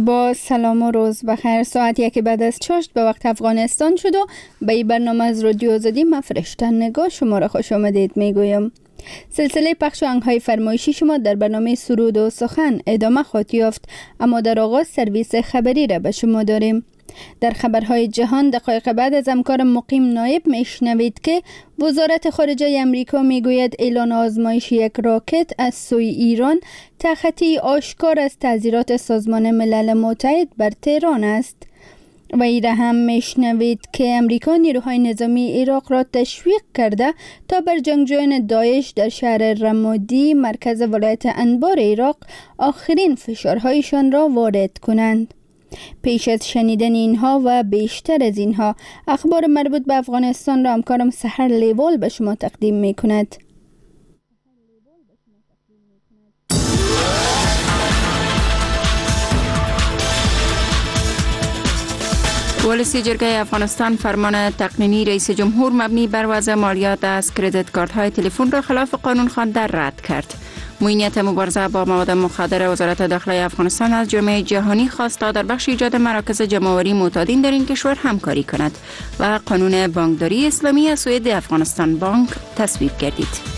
با سلام و روز بخیر. ساعت 1 بعد از چاشت به وقت افغانستان شد و به این برنامه از رادیو آزادی من فرشته نگاه شما را خوش آمدید میگویم. سلسله پخش آهنگ‌های فرمایشی شما در برنامه سرود و سخن ادامه خواهد یافت، اما در آغاز سرویس خبری را به شما داریم. در خبرهای جهان دقایق بعد از همکار مقیم نایب میشنوید که وزارت خارجه امریکا میگوید اعلان آزمایش یک راکت از سوی ایران تخطی آشکار از تعزیرات سازمان ملل متحد بر تهران است. و ایره هم میشنوید که امریکا نیروهای نظامی عراق را تشویق کرده تا بر جنگجویان داعش در شهر رمادی مرکز ولایت انبار عراق آخرین فشارهایشان را وارد کنند. پیش از شنیدن اینها و بیشتر از اینها اخبار مربوط به افغانستان را همکارم سحر لیوال به شما تقدیم می کند. ولسی جرگه افغانستان فرمان تقنینی رئیس جمهور مبنی بر وضع مالیات از کردیت کارت‌های تلفن را خلاف قانون خوانده رد کرد. معینیت مبارزه با مواد مخدر وزارت داخلی افغانستان از جامعه جهانی خواست تا در بخش ایجاد مراکز جمع‌آوری معتادین در این کشور همکاری کند و قانون بانکداری اسلامی از سوی افغانستان بانک تصویب گردید.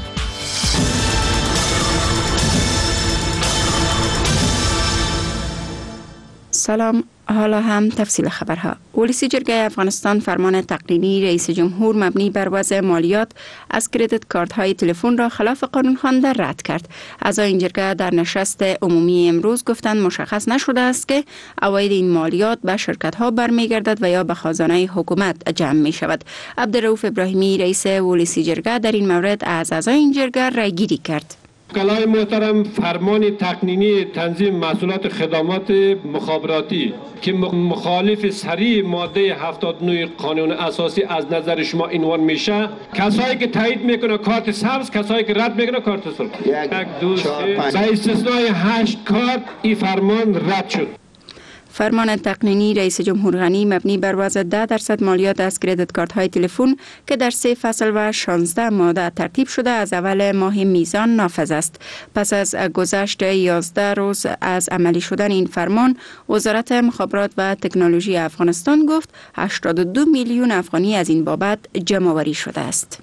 سلام، حالا هم تفصیل خبرها. ولسی جرگه افغانستان فرمان تقنینی رئیس جمهور مبنی بر وضع مالیات از کردیت کارت‌های تلفن را خلاف قانون خوانده رد کرد. اعضای این جرگه در نشست عمومی امروز گفتند مشخص نشده است که عواید این مالیات به شرکت‌ها برمیگردد و یا به خزانه حکومت جمع می‌شود. عبدالرؤوف ابراهیمی رئیس ولسی جرگه در این مورد از اعضای این جرگه رأی‌گیری کرد. وکلای محترم، فرمان تقنینی تنظیم محصولات خدمات مخابراتی که مخالف صریح ماده 79 قانون اساسی از نظر شما عنوان میشه، کسایی که تایید میکنه کارت سبز، کسایی که رد میکنه کارت سرخ. یک دوست به استثنای 8 کارت این فرمان رد شد. فرمان تقنینی رئیس جمهور غنی مبنی بر وضع 10% مالیات از کردیت کارت‌های تلفن که در 3 فصل و 16 ماده ترتیب شده از اول ماه میزان نافذ است. پس از گذشت 11 روز از عملی شدن این فرمان، وزارت مخابرات و تکنولوژی افغانستان گفت 82 میلیون افغانی از این بابت جمع‌آوری شده است.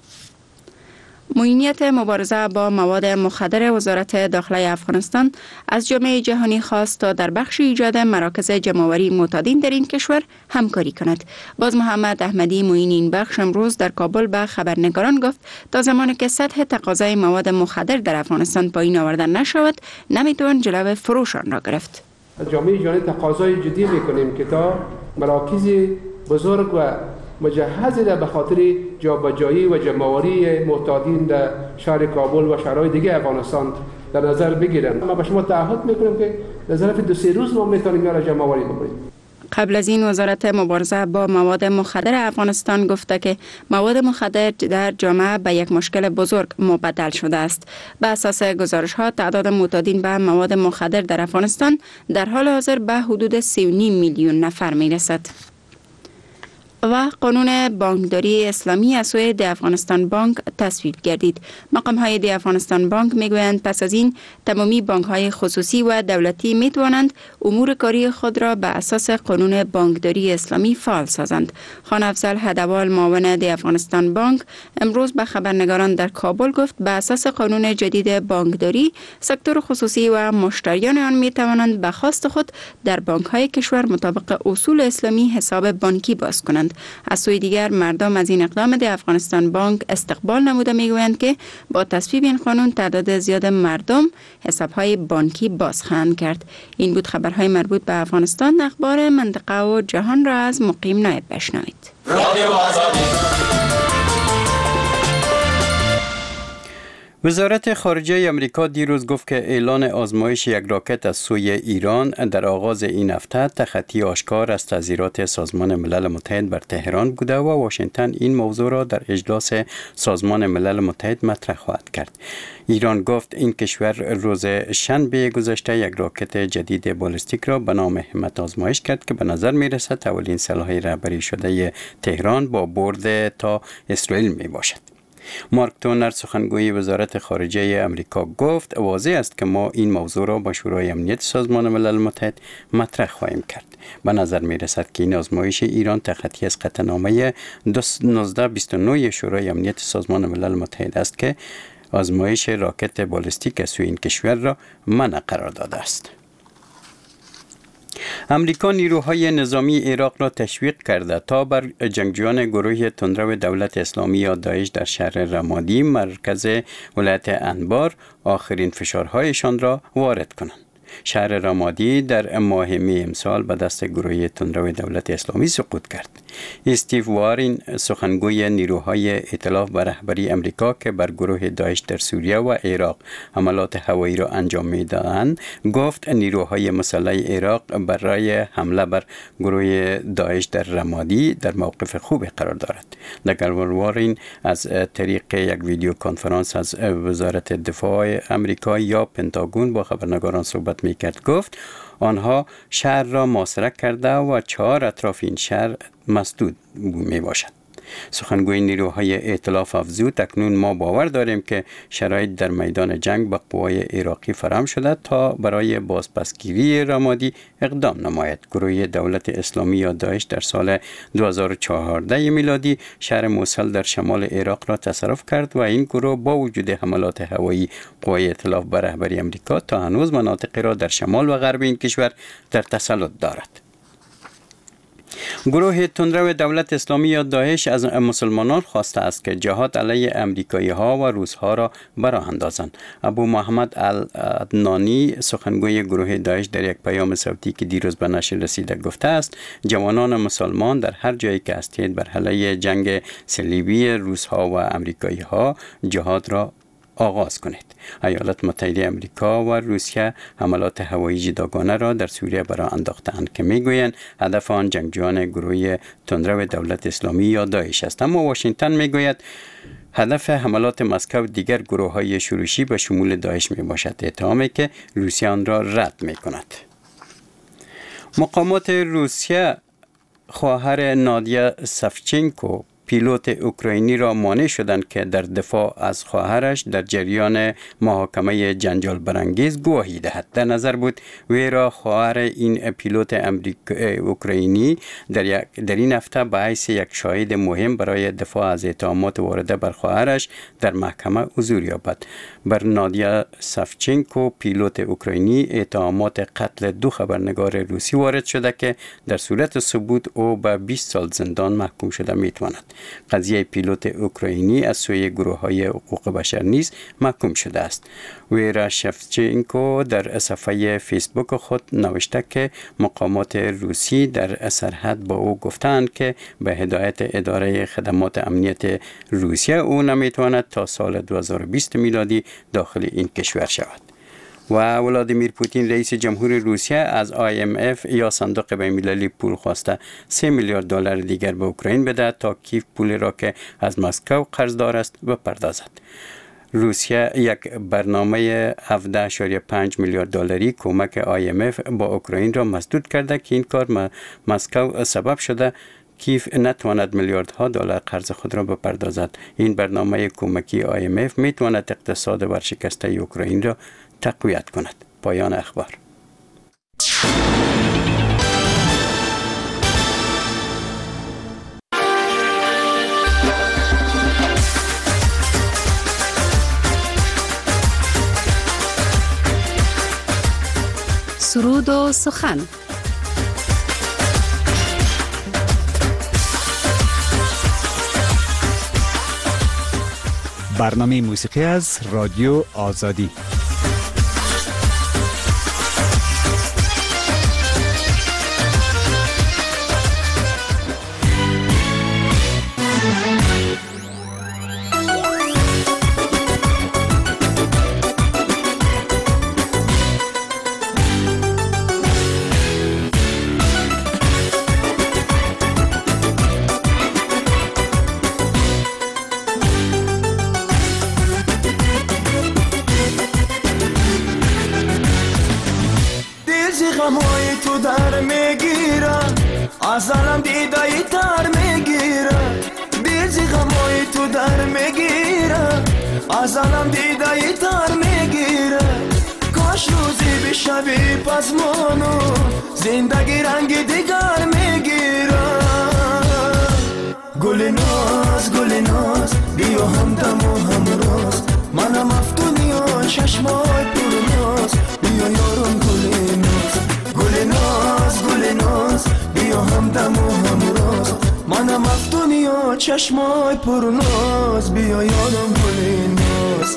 معینیت مبارزه با مواد مخدر وزارت داخلی افغانستان از جامعه جهانی خواست تا در بخش ایجاد مراکز جمع‌آوری معتادین در این کشور همکاری کند. باز محمد احمدی معین این بخش امروز در کابل به خبرنگاران گفت تا زمانی که سطح تقاضای مواد مخدر در افغانستان پایین آورده نشود نمیتوان جلو فروش آن را گرفت. از جامعه جهانی تقاضای جدی میکنیم که تا مراکز بزرگ و مجهز را به خاطر جابجایی و جمع‌آوری معتادین در شهر کابل و شهرهای دیگه افغانستان در نظر بگیرن. ما به شما تعهد میکنیم که در ظرف 2-3 روز ما میتونیم را جمع‌آوری بکنیم. قبل از این وزارت مبارزه با مواد مخدر افغانستان گفته که مواد مخدر در جامعه به یک مشکل بزرگ مبدل شده است. به اساس گزارش ها تعداد معتادین به مواد مخدر در افغانستان در حال حاضر به حدود 3.5 میلیون نفر میرسد. و قانون بانکداری اسلامی از سوی افغانستان بانک تصویب گردید. مقام های افغانستان بانک میگویند پس از این تمامی بانک های خصوصی و دولتی می توانند امور کاری خود را به اساس قانون بانکداری اسلامی فعال سازند. خان افضل هدوال معاون افغانستان بانک امروز به خبرنگاران در کابل گفت به اساس قانون جدید بانکداری سکتور خصوصی و مشتریان آن می توانند به خواست خود در بانک های کشور مطابق اصول اسلامی حساب بانکی باز کنند. از سوی دیگر مردم از این اقدام افغانستان بانک استقبال نموده میگویند که با تصویب این قانون تعداد زیاد مردم حسابهای بانکی باز خواهند کرد. این بود خبرهای مربوط به افغانستان. اخبار منطقه و جهان را از مقیم نایب بشنوید. وزارت خارجه امریکا دیروز گفت که اعلان آزمایش یک راکت از سوی ایران در آغاز این هفته تخطی آشکار از تعزیرات سازمان ملل متحد بر تهران بوده و واشنگتن این موضوع را در اجلاس سازمان ملل متحد مطرح خواهد کرد. ایران گفت این کشور روز شنبه گذشته یک راکت جدید بالستیک را به نام همت آزمایش کرد که به نظر می رسد اولین سلاح رهبری شده تهران با برد تا اسرائیل می باشد. مارک تونر سخنگوی وزارت خارجه امریکا گفت واضح است که ما این موضوع را با شورای امنیت سازمان ملل متحد مطرح خواهیم کرد. به نظر می رسد که این آزمایش ایران تخطی از قطعنامه 1929 شورای امنیت سازمان ملل متحد است که آزمایش راکت بالستیک از سوی این کشور را منع قرار داده است. امریکا نیروهای نظامی عراق را تشویق کرده تا بر جنگجویان گروه تندرو دولت اسلامی یا داعش در شهر رمادی مرکز ولایت انبار آخرین فشارهایشان را وارد کنند. شهر رمادی در ماه می امسال به دست گروه تندرو دولت اسلامی سقوط کرد. استیو وارین سخنگوی نیروهای ائتلاف به رهبری امریکا که بر گروه داعش در سوریه و عراق حملات هوایی را انجام می‌دهند گفت نیروهای مسلح عراق برای حمله بر گروه داعش در رمادی در موقف خوبی قرار دارد. دکتر وارین از طریق یک ویدیو کنفرانس از وزارت دفاع امریکا یا پنتاگون با خبرنگاران صحبت می‌کرد. گفت آنها شهر را محاصره کرده و 4 اطراف این شهر مسدود می باشد. سخنگوی نیروهای ائتلاف افزود اکنون ما باور داریم که شرایط در میدان جنگ به قوای عراقی فراهم شده تا برای بازپسگیری رمادی اقدام نماید. گروه دولت اسلامی یا داعش در سال 2014 میلادی شهر موصل در شمال عراق را تصرف کرد و این گروه با وجود حملات هوایی قوای ائتلاف به رهبری امریکا تا هنوز مناطقی را در شمال و غرب این کشور در تسلط دارد. گروه تندرو دولت اسلامی یا داعش از مسلمانان خواسته است که جهاد علیه امریکایی ها و روس ها را براه اندازند. ابو محمد العدنانی سخنگوی گروه داعش در یک پیام صوتی که دیروز به نشر رسیده گفته است جوانان مسلمان در هر جایی که هستید بر علیه جنگ صلیبی روس ها و امریکایی ها جهاد را آغاز کنید. ایالات متحده امریکا و روسیه حملات هوایی جداگانه را در سوریه براه انداختند که میگویند هدف آن جنگجویان گروه تندرو دولت اسلامی یا داعش است. اما واشنگتن میگوید هدف حملات مسکو دیگر گروه‌های شورشی به شمول داعش میباشد، اتهامی که روسیه آن را رد میکند. مقامات روسیه خواهر نادیا سفچنکو پیلوت اوکراینی را مانع شدند که در دفاع از خواهرش در جریان محاکمه جنجال برانگیز گواهی دهد. در نظر بود وی را خواهر این پیلوت اوکراینی در این هفته به حیث یک شاهد مهم برای دفاع از اتهامات وارده بر خواهرش در محکمه حضور یابد. بر نادیا سفچنکو پیلوت اوکراینی اتهامات قتل 2 خبرنگار روسی وارد شده که در صورت ثبوت او به 20 سال زندان محکوم شده میتواند. قضیه پیلوت اوکراینی از سوی گروه‌های حقوق بشر نیز محکوم شده است. ویرا شفچنکو در صفحه فیسبوک خود نوشته که مقامات روسی در سرحد با او گفتند که به هدایت اداره خدمات امنیت روسیه او نمیتواند تا سال 2020 میلادی داخل این کشور شود. و ولادیمیر پوتین رئیس جمهور روسیه از IMF یا صندوق بین‌المللی پول خواسته 3 میلیارد دلار دیگر به اوکراین بدهد تا کیف پول را که از مسکو قرضدار است بپردازد. روسیه یک برنامه 17.5 میلیارد دلاری کمک IMF با اوکراین را مسدود کرده که این کار مسکو سبب شده کیف نتواند میلیاردها دلار قرض خود را بپردازد. این برنامه کمکی IMF میتواند اقتصاد ورشکسته اوکراین را تقویت کند. پایان اخبار. سرود و سخن. برنامه موسیقی از رادیو آزادی. غمای تو در میگیره ازالم دیدایی تر میگیره بیزی غمای تو در میگیره، از آنم دیده تر میگیره. کاش روزی بشوی پزمانو، زندگی رنگ دیگر میگیره. گل ناز بیا همدم و همراز، منم افتونی و چشمای پرناز. بیا یارم گل ناز بیا همدم و همراز، منم افتونی و چشمای پرناز. بیا یارم گل ناز.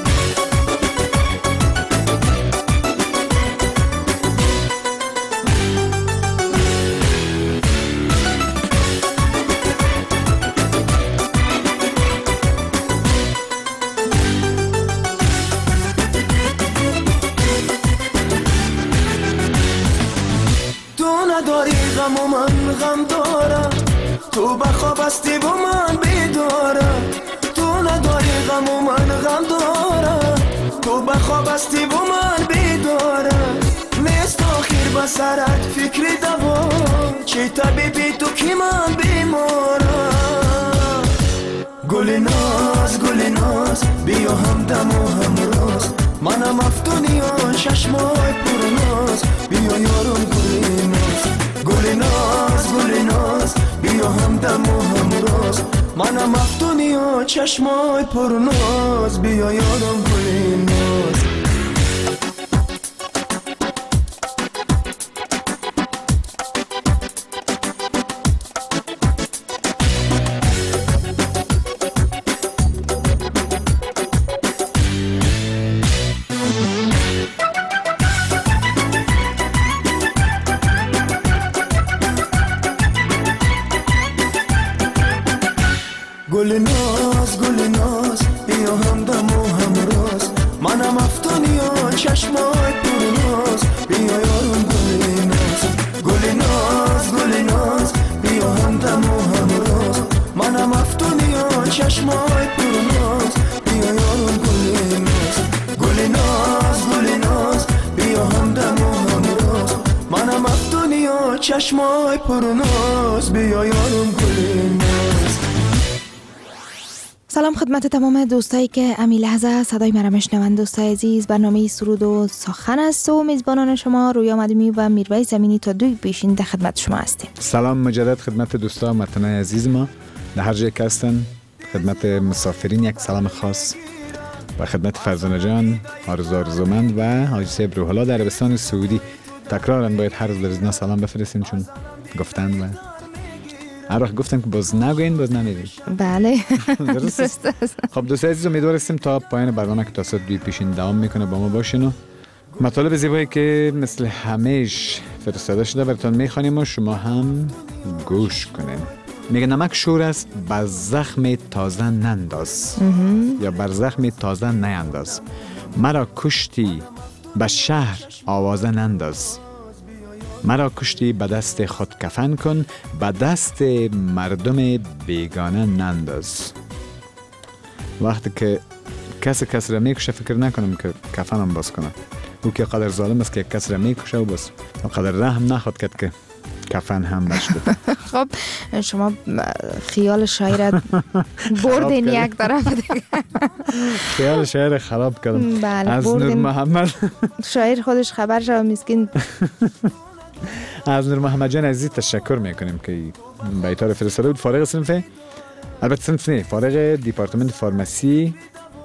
غم و من غم دارم، تو بخواب هستی با من بیدارم. تو نداری غم و من غم دارم، تو بخواب هستی با من بیدارم. نیست آخر بسرت فکر دوا، چه طبیبی تو که من بیمارم. گل ناز بیا همدم و همراز، منم افتونی و چشمای پرناز. بیا یارم گل ناز بیا همدم و همراز، منم افتونی و چشمای پرناز. بیا یارم گل ناز. گل ناز بیا همدم و همراز، منم افتونی و چشمای پرناز. بیا یارم گل ناز بیا همدم و همراز، منم افتونی و چشمای پرناز. بیا یارم گل ناز بیا همدم و همراز، منم افتونی و چشمای پرناز. بیا یارم گل ناز. سلام خدمت تمام دوستایی که امی لحظه صدای مرا میشنوند. دوستای عزیز، برنامه سرود و سخن است و میزبانان شما رویا مدمی و میرویس زمینی تا 2 پیشین در خدمت شما هستیم. سلام مجدد خدمت دوستا متنای عزیز ما در هر جای که هستن. خدمت مسافرین یک سلام خاص و خدمت فرزانه جان آرزومند و حاجی صاحب روح‌الله در عربستان سعودی. تکرارا باید هر روز در اینا سلام بفرستیم چون گفتن و هر وقت گفتم که باز نگوین باز نمیگین. بله درست است. خب دوستای عزیز، امیدوار هستیم تا پایان برنامه که تا ساعت 2 پیشین دوام میکنه با ما باشین و مطالب زیبایی که مثل همیشه فرستاده شده براتون میخوانیم و شما هم گوش کنین. میگه نمک شور است بر زخم تازه ننداز یا بر زخم تازه نینداز. مرا کشتی به شهر آوازه ننداز. مرا کشتی به دست خود کفن کن، به دست مردم بیگانه ننداز. وقتی که کسی را میکشه فکر نکنم که کفنم باز کنه. او که قدر ظالم است که کسی را میکشه و بس قدر رحم نخواد کرد که کفن هم بشه. خب شما خیال شاعر بردین یک طرف دیگه. خیال شاعر خراب کردم. بله، از نور محمد شاعر خودش خبر شد مسکین. از نور محمد جان عزیز تشکر میکنیم که بیتار فرستاده بود. فارغ صنفه، البته صنف نه، فارغ دیپارتمنت فارماسی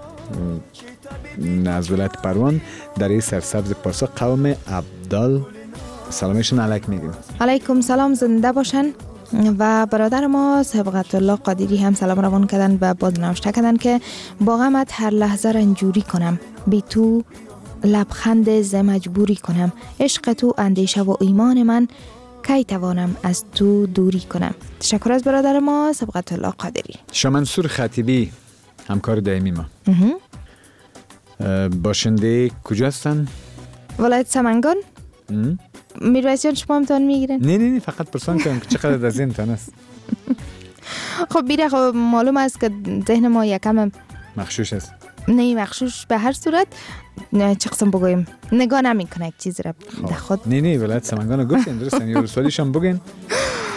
از ولایت پروان در این سرسبز پارسا قوم عبدال سلامشون علیک میگیم. علیکم سلام، زنده باشن. و برادر ما سبقت الله قادری هم سلام روان کردن و بازنوشته کردن که با غمت هر لحظه رنجوری کنم، بی تو لبخند ز مجبوری کنم، عشق تو اندیشه و ایمان من، کی توانم از تو دوری کنم. تشکر از برادر ما سبقت الله قادری. شما منصور خطیبی همکار دائمی ما باشنده کجا هستن؟ ولایت سمنگان. میرویس جان شما همتان میگیرن؟ نه فقط پرسان کنم که چقدر از این تن است. خب بیره، خب معلوم است که ذهن ما یکم مخشوش است. نه مخشوش به هر صورت چه قسم بگویم نگاه نمی کنه یک چیز را خود. نه ولایت سمنگان رو گفتین درستن، یا رسوالیش هم بگین.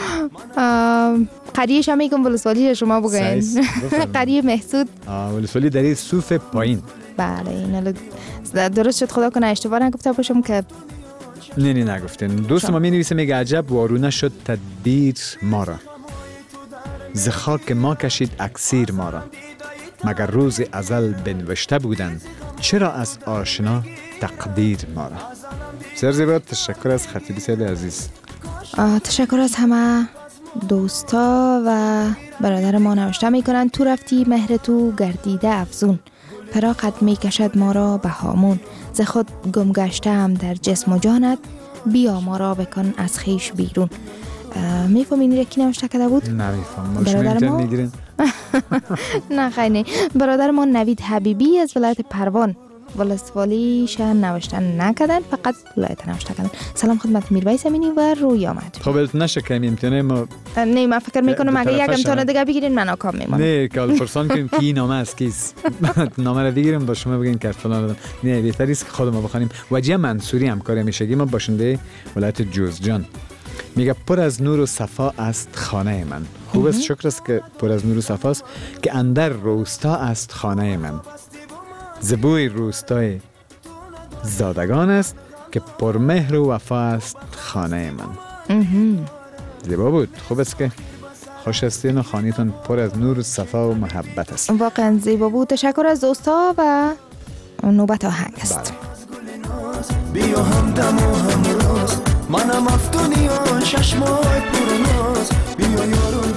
قریه شما میگم ولسوالی شما بگوین. قریه محسود. ولسوالی در صوف پایین. بله این درست شد، خدا کنه اشتباه نگفته باشم که نه نگفتین. دوست ما می نویسه میگه عجب وارونه شد تدبیر ما را، ز خاک ما کشید اکسیر ما را، مگر روز ازل بنوشته بودن چرا از آشنا تقدیر ما را. بسیار زیبا، تشکر از خطیب سیل عزیز. تشکر از همه دوستا و برادر ما نوشته میکنن تو رفتی مهر تو گردیده افزون، فراقت میکشد ما را به هامون، ز خود گم گشتم در جسم و جانت، بیا ما را بکن از خیش بیرون. میفهمین یکی نوشته کرده بود؟ نمیفهم. برادر ما میگیرین؟ نه خیلی برادر ما نوید حبیبی از ولایت پروان ولسوالیش نوشتن نکردن، فقط ولایت نوشته کردن. سلام خدمت میرویس امینی و روی آمد. خب نشه که امتحان ما نه من فکر میکنم اگه یک امتحان دیگه بگیرین من ناکام میمونم. نه که پرسان کنیم کی نامه است کیست نامه رو بگیریم با شما بگین که فلان. نه بهتره است که خود ما بخونیم. وجیه منصوری همکار همیشگی ما باشنده ولایت جوزجان میگه پر از نور و صفا است خانه من. خوب است، شکر است که پر از نور و صفا است که اندر روستا است خانه من. زبوی روستای زادگان است که پر مهر و وفا است خانه من. زیبا بود. خوب است که خوش هستین و خانیتون پر از نور و صفا و محبت است. واقعا زیبا بود. تشکر از دوستا و نوبت آهنگ است. بیا هم دم و هم راست، منم افتونی آن چشمای پرناز، بیا یارو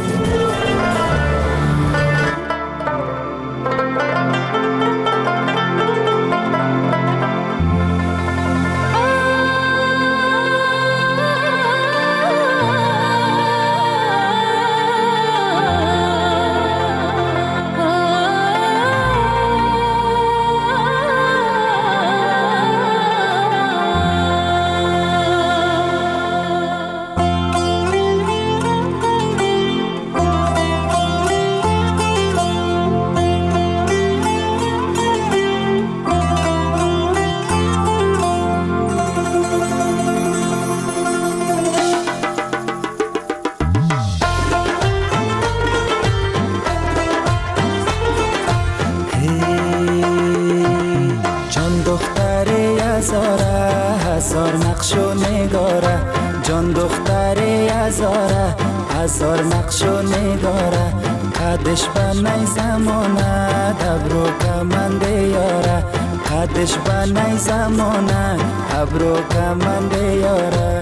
هزار نقش و نگاره، قدش بنای زمانه دبرو کمنده یاره، قدش بنای زمانه دبرو کمنده یاره.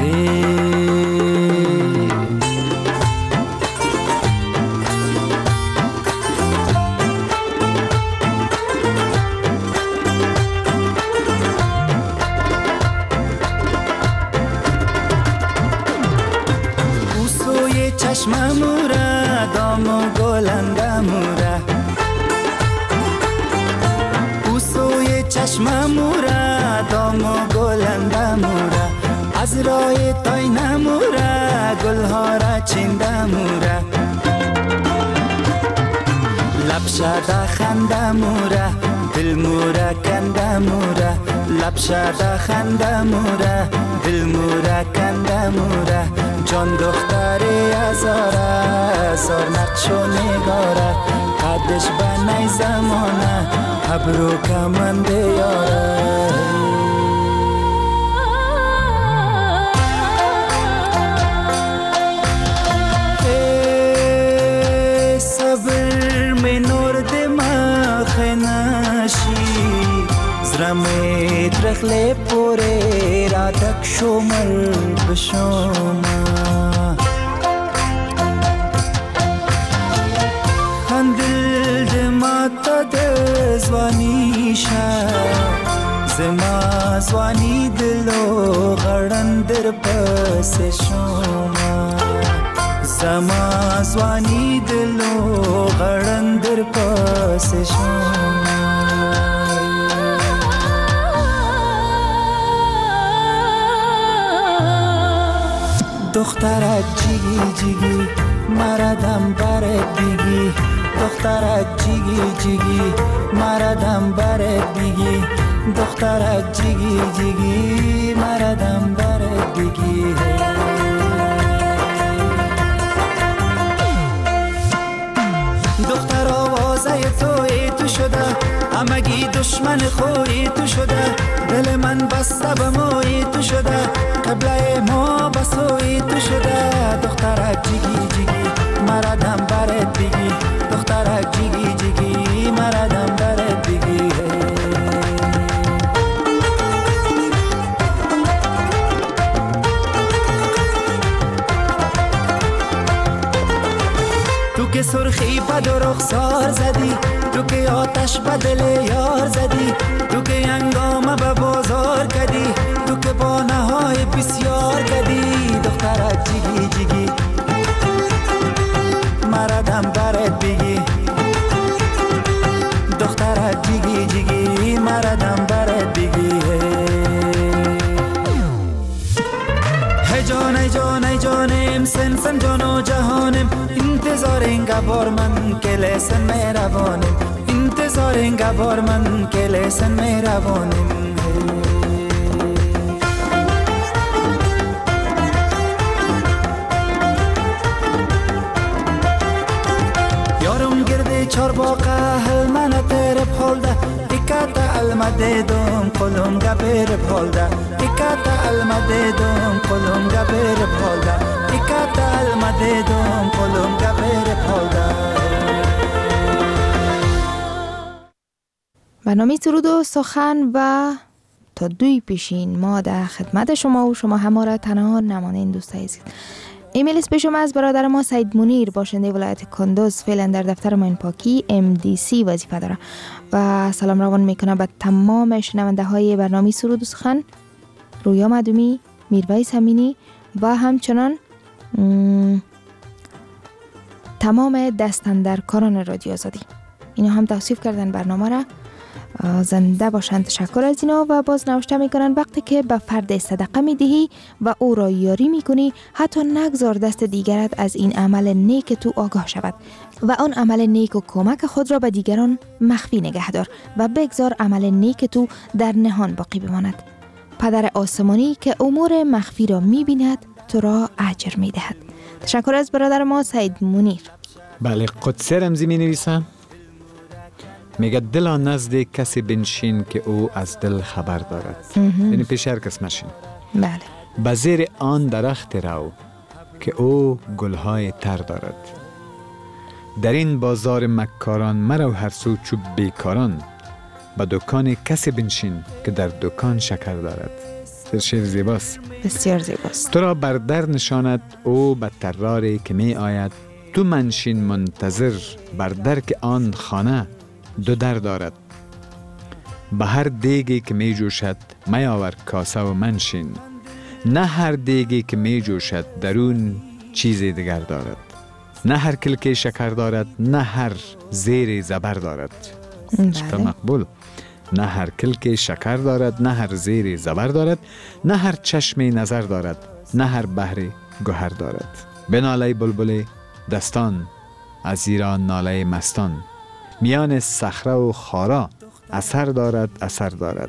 چشم موره دام و گلنده موره، او سوی چشم موره دام و گلنده موره، از رای تای نموره گلها را چینده موره، لب شده خنده موره دل موره کنده موره، لب شده خنده موره دل موره کنده موره. جان دختری هزاره سر نقش و نگاره، قدش بنای زمانه ابرو کمنده یاره. صبر می نور دماغ نشی زرمی درخل پوری را دک شمر بشوما، هندل دما تا دزوانی شا زما زوانی دلو غرن در پس شما، زما زوانی دلو غرن در پس شما. دخترک جیگی جیگی مردم برد دیگی، دخترک جیگی جیگی مردم برد دیگی، دخترک جیگی جیگی مردم برد دیگی. دشمن خوی تو شده، دل من بسته به موی تو شده، قبله ما بسوی تو شده. دخترک جیگی جیگی مردم برت بگی، دخترک جیگی جیگی مردم برت بگی. تو که سرخی به رخسار زدی، تو که آتش به دل یار زدی، تو که انگام به بازار کدی، تو که با نهای بسیار کدی. دخترک جیگی جیگی مردم برت بگی، دخترک جیگی جیگی مردم برت بگی. ای جان ای جان ای جانم، سن سن جان و جهانم، انتظار این گبار من که لسن مهربانم، انتظار این گبار من که لسن مهربانم. یارم گرده چار باقه هل من تر پولده، ایکات المده دوم قلم گبر پولده، ایکات المده دوم قلم گبر پولده، ایکات المده دوم قلم گبر پولده. برنامه سرود و سخن و تا 2 پیشین ما در خدمت شما و شما هم ما را تنها نمانین دوست عزیز. ایمیل پیشم از برادر ما سید منیر باشنده ولایت کندوز، فعلا در دفتر معین پاکی MDC وظیفه داره و سلام روان میکنه به تمام شنونده های برنامه سرود و سخن، رویا مدومی، میرویس امینی و همچنان تمام دستاندرکاران رادیو آزادی. اینا هم توصیف کردن برنامه را زنده باشند. تشکر از اینا و باز نوشته میکنن وقتی که به فرد صدقه میدهی و او را یاری میکنی، حتی نگذار دست دیگرت از این عمل نیک تو آگاه شود و آن عمل نیک و کمک خود را به دیگران مخفی نگه دار و بگذار عمل نیک تو در نهان باقی بماند. پدر آسمانی که امور مخفی را میبیند تو را اجر میدهد. تشکر از برادر ما سید منیر. بله، قدسی رمزی می نویسم، میگه دلا نزد کسی بنشین که او از دل خبر دارد. یعنی پیش هر کس مشین. بله. به زیر آن درخت رو که او گلهای تر دارد. در این بازار مکاران مرو هر سو چوب بیکاران. به دکان کسی بنشین که در دکان شکر دارد. شعر زیباست، بسیار زیباست. تو را بر در نشاند او به طراری که می آید. تو منشین منتظر بر در که آن خانه 2 در دارد. به هر دیگی که می جوشد می آور کاسه و منشین. نه هر دیگی که می جوشد درون چیزی دیگر دارد. نه هر کلک شکر دارد، نه هر زیر زبر دارد. چقدر مقبول. نه هر کلک شکر دارد، نه هر زیر زبر دارد. نه هر چشم نظر دارد، نه هر بحر گوهر دارد. به ناله بلبل دستان از ایران ناله مستان. میان صخره و خارا اثر دارد اثر دارد.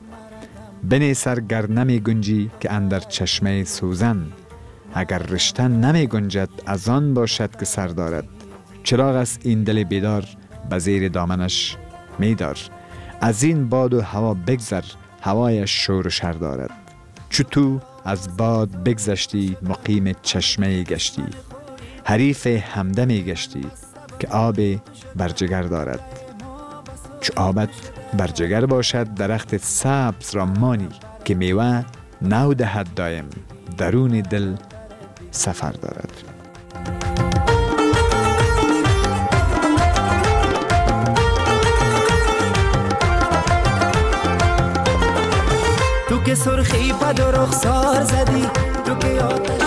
بنی سرگر نمی گنجی که اندر چشمه سوزن. اگر رشتن نمی گنجد از آن باشد که سر دارد. چراغ است این دل بیدار به زیر دامنش میدار. از این باد و هوا بگذر هوایش شور و شر دارد. چو تو از باد بگذشتی مقیم چشمه گشتی. حریف همدمی گشتی که آب برجگر دارد. چو آبت برجگر باشد درخت سبز را مانی که میوه نو دهد دایم درون دل سفر دارد. تو که سرخی به رخسار زدی، تو که آتش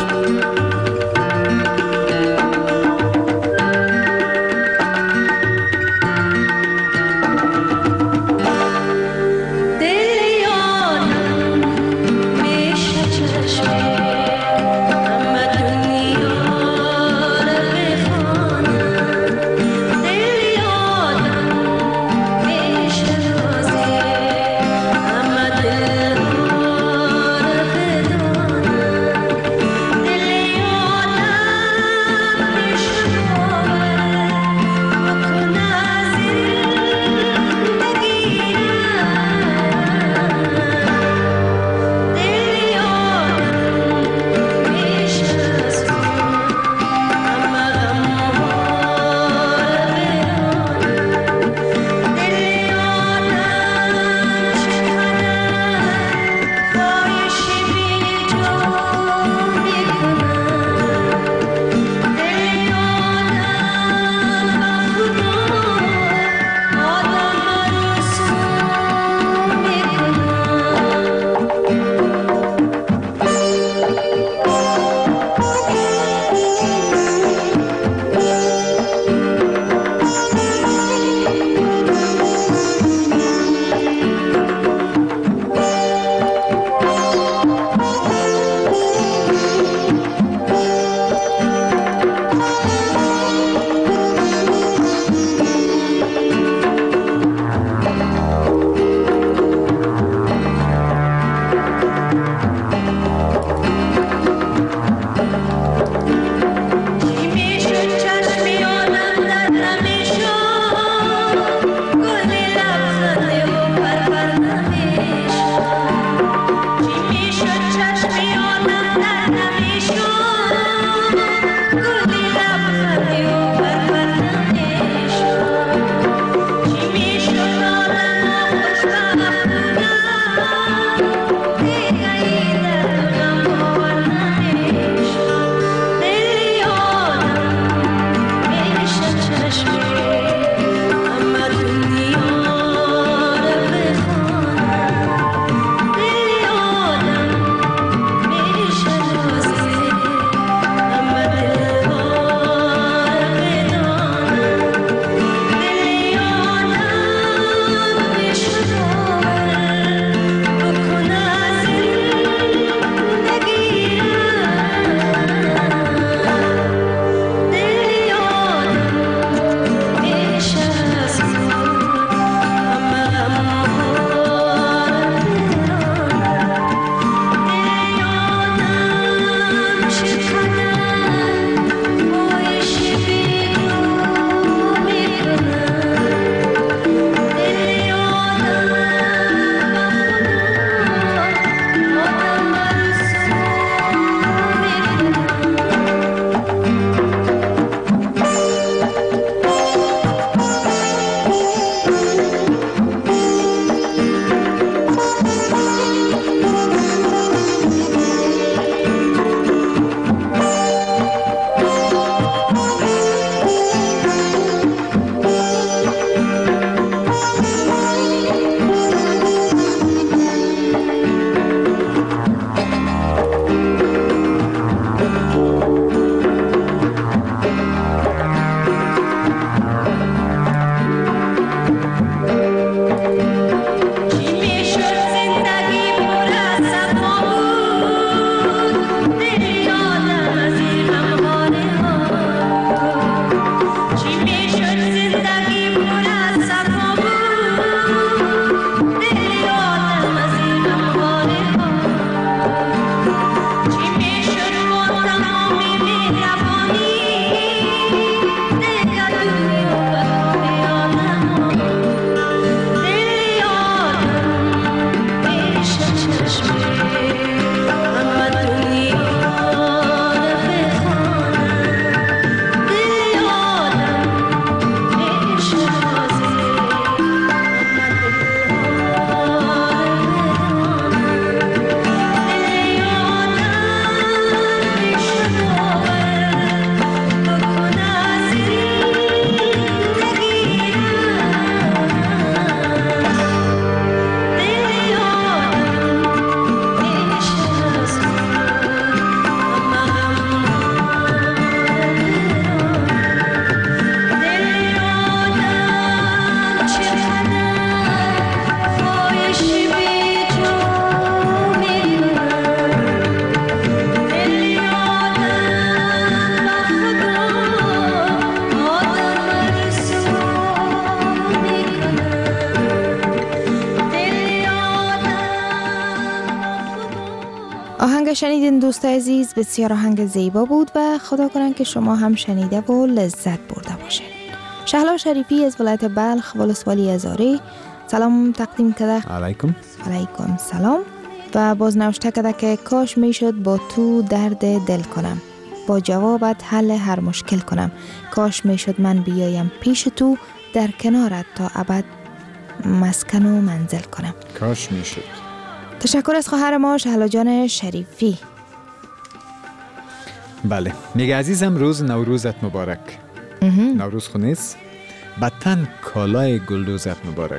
آهنگ شنیدین دوست عزیز، بسیار آهنگ زیبا بود و خدا کنن که شما هم شنیده و لذت برده باشین. شهلا شریفی از ولایت بلخ ولسوالی هزاره سلام تقدیم کرده. علیکم سلام و باز نوشته کرده که کاش میشد با تو درد دل کنم، با جوابت حل هر مشکل کنم، کاش میشد من بیایم پیش تو، در کنارت تا ابد مسکن و منزل کنم. کاش میشد. تشکر از خواهر ما شهلا جان شریفی. بله میگه عزیزم روز نوروزت مبارک. نوروز خونیست بطن کالای گلدوزت مبارک.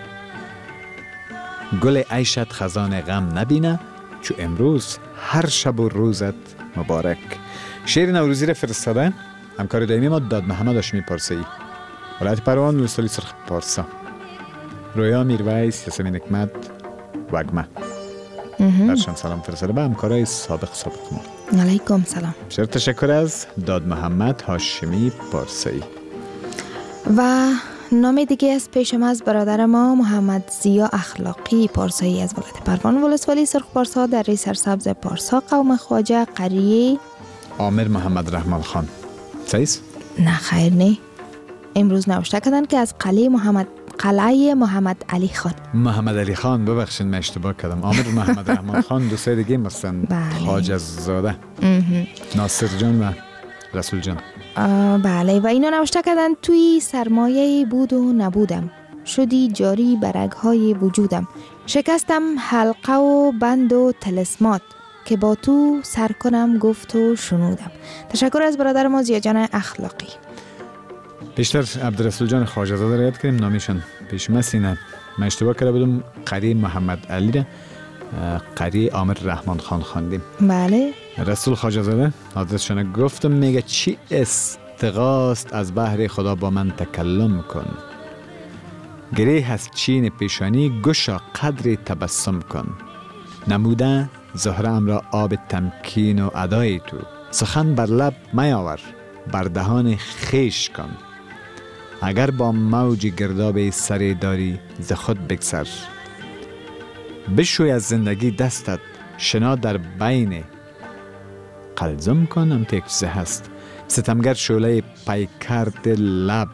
گل عیشت خزان غم نبینه، چو امروز هر شب و روزت مبارک. شعر نوروزی را فرستاده همکار دائمی ما داد محمد هاشمی پارسایی، ولایت پروان ولسوالی سرخ پارسا. رویا میرویس، یاسمین حکمت، وگمه درشان سلام فرستاده به همکارای سابق ما. علیکم سلام. بسیار تشکر از داد محمد هاشمی پارسایی. و نام دیگه از پیشم از برادر ما محمد زیا اخلاقی پارسایی از ولایت پروان ولسوالی سرخ پارسا در سرسبز پارسا قوم خواجه قریه عامر محمد رحمان خان. صحیح؟ نه خیر نه، امروز نوشته کردن که از قلعه محمد علی خان. محمد علی خان، ببخشید من اشتباه کردم. عامر محمد رحمان خان دو سه دیگه مثلا حاج زاده، ناصر جان و رسول جان. بله و اینا نوشته کردن توی سرمایه بود و نبودم، شدی جاری برگهای وجودم، شکستم حلقه و بند و تلسمات، که با تو سر کنم گفت و شنودم. تشکر از برادر ما زیا جان اخلاقی. بیشتر عبدالرسول جان خواجه زاده را یاد کنیم، نامیشان پیش مسینه. من اشتباه کرده بودم، قری محمد علی را قری عامر رحمان خان خواندیم. بله. رسول خواجه زاده حضرتشان گفتم، میگه چی استغاست از بحر خدا با من تکلم کن، گریه از چین پیشانی گشا قدر تبسم کن، نموده زهرم را آب تمکین و ادای تو، سخن بر لب میاور بر دهان خیش کن، اگر با موج گرداب سری داری ز خود بگسر، بشوی از زندگی دستت شنا در بین قلزم کن، هم تکچه هست ستمگر شعله پیکرد لب،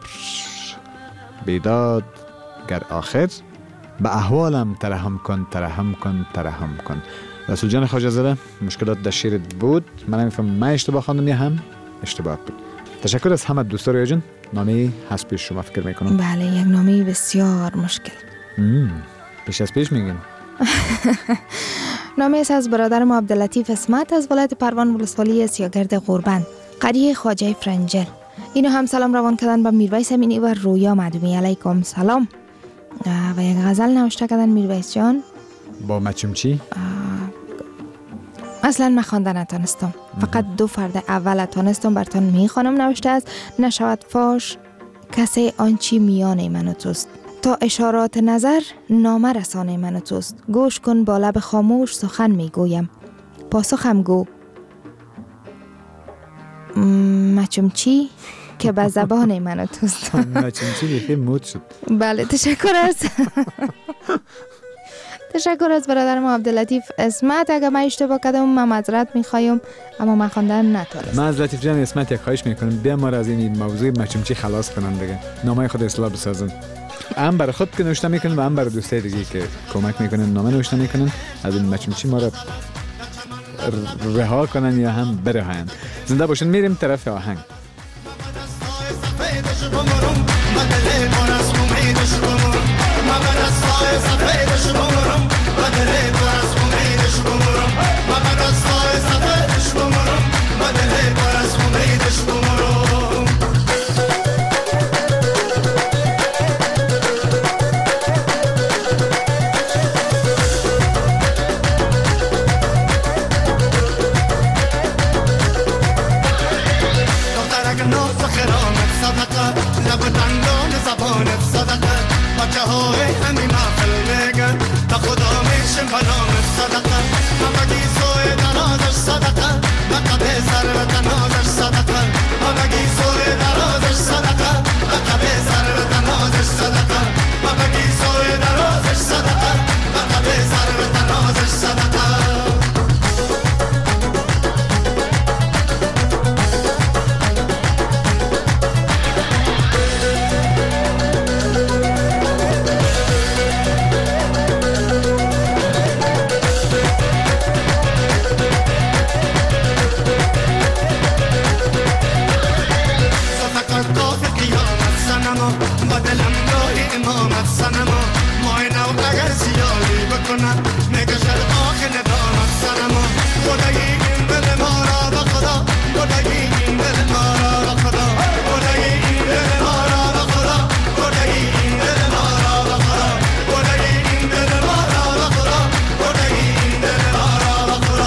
بیداد گر آخر به احوالم ترحم کن. رسول جان خواجه زاده مشکلات در شعر بود، من نمیفهم من اشتباه خواندم یا هم اشتباه بود. تشکر از همه دوستا رویا جان. نامی هست پیش شما فکر میکنم. بله یک نامی بسیار مشکل. پیش از پیش میگین. نامی از برادر ما عبداللطیف اسمت از ولایت پروان ولسوالی سیاگرد قربان قریه خواجه فرنجل. اینو هم سلام روان کردن به میرویس امینی و رویا معدومی. علیکم سلام. و یک غزل نوشته کردن میرویس جان با مچمچی. اصلا من خوانده نتانستم، فقط دو فرد اول تانستم برتان میخوانم. نوشته است نشود فاش کسی آنچی میان من و توست، تا اشارات نظر نامه رسانه من و توست، گوش کن با لب خاموش سخن میگویم، پاسخم گو مچمچی که به زبان من و توست. مچمچی دیگه مود شد. بله تشکر از برادر ما عبداللطیف اسمت. اگر من اشتباه کردم من معذرت میخوایم، اما من خواندن نتونستم. من از لطیف جان اسمت یک خواهش میکنم، بیا ما را از این موضوع مچمچی خلاص کنن دیگه، نامه خود اصلاح بسازن. هم برای خود که نوشته میکنن و هم برای دوستای دیگه که کمک میکنن نامه نوشته میکنن، از این مچمچی ما را رها کنن یا هم برهن. زنده باشن. میریم طرف آهنگ. بچه های همین محفل میگن تا خدا میشه بنا من نگشد آخه ندامت سرما خدای این دل ما را به خدا خدای این دل ما را به خدا خدای این دل ما را به خدا خدای این دل ما را به خدا خدای این دل ما را به خدا خدای این دل ما را به خدا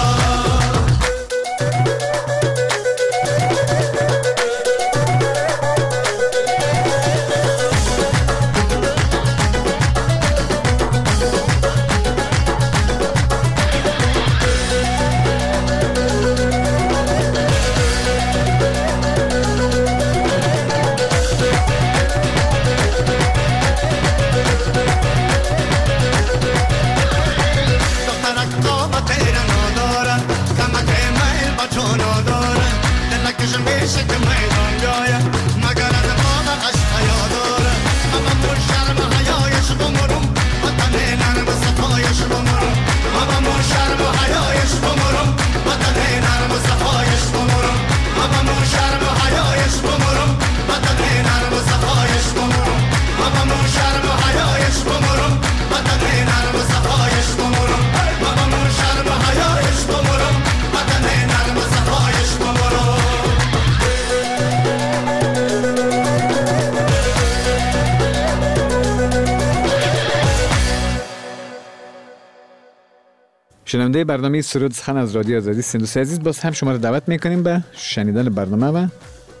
شنونده برنامه سرود سخن از رادیو آزادی سندوسی عزیز، باز هم شما رو دعوت میکنیم به شنیدن برنامه و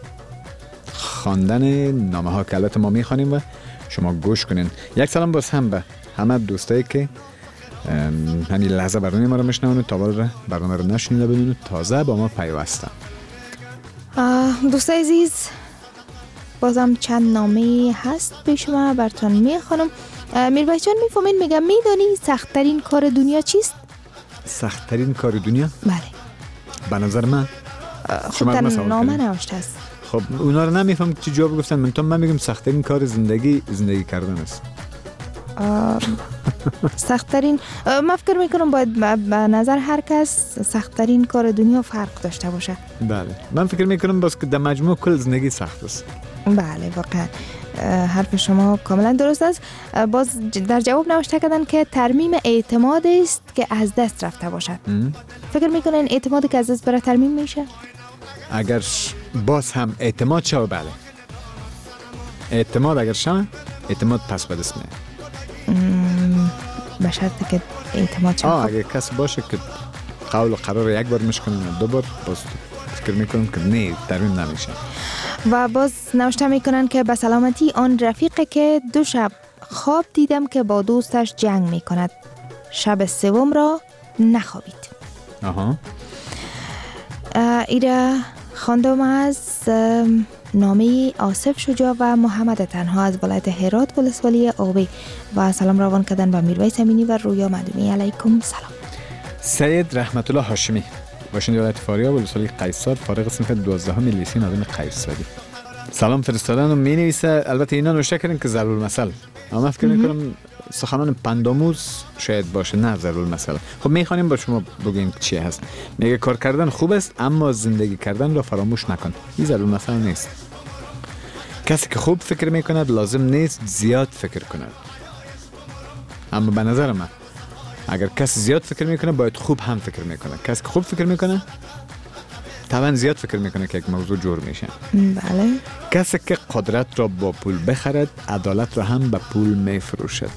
خواندن نامه ها که البته ما میخوانیم و شما گوش کنین. یک سلام باز هم به همه دوستایی که همین لحظه برنامه ما رو میشنون و تا برنامه رو نشنیده بدون تازه با ما پیوستن. دوستای عزیز، بازم چند نامه هست به شما براتون میخوانم. میربایچ جان میفهمین میگم میدانی سخت‌ترین کار دنیا چیست؟ سخت‌ترین کار دنیا؟ بله. به نظر من خب در نامه نوشته است. خب اونا رو نمیفهم چی جواب گفتن. من میگم سخت‌ترین کار زندگی کردن است. سخت‌ترین من فکر میکنم باید به نظر هر کس سخت‌ترین کار دنیا فرق داشته باشه. بله، من فکر میکنم باز که در مجموع کل زندگی سخت است. بله واقعا حرف شما کاملا درست است. باز در جواب نوشته کردن که ترمیم اعتماد است که از دست رفته باشد. فکر میکنین اعتمادی که از دست بره ترمیم میشه؟ اگر باز هم اعتماد شو، بله. اعتماد اگر شو، اعتماد پس به دست میاد. به شرطی که اعتماد شو. اگر کس باشه که قول و قرار یک بار میشکنه دو بار، باز فکر میکنم که نه ترمیم نمیشه. و باز نوشته میکنن که به سلامتی آن رفیقه که 2 شب خواب دیدم که با دوستش جنگ میکند، شب سوم را نخوابید. ایره خواندم از نامه آصف شجاع و محمد تنها از ولایت هرات ولسوالی آبی و سلام روان کردن به میرویس امینی و رویا مدنی. علیکم سلام. سید رحمت الله هاشمی باشنده ولایت فاریاب ولسوالی قیصر، فارغ صنف 12 لیسین آدم قیصری. سلام فرستادن و می نویسه. البته اینا نوشته کردن که ضرور المثل، اما فکر میکنم سخنان پندآموز شاید باشه، نه ضرور المثل. خب میخوانیم با شما بگیم چی هست. میگه کار کردن خوب است اما زندگی کردن را فراموش نکن. این ضرور المثل نیست. کسی که خوب فکر میکند لازم نیست زیاد فکر کند. اما به نظر من اگر کسی زیاد فکر میکنه باید خوب هم فکر میکنه. کسی که خوب فکر میکنه طبعا زیاد فکر میکنه که یک موضوع جور میشه. بله. کسی که قدرت را با پول بخرد عدالت را هم به پول میفروشد.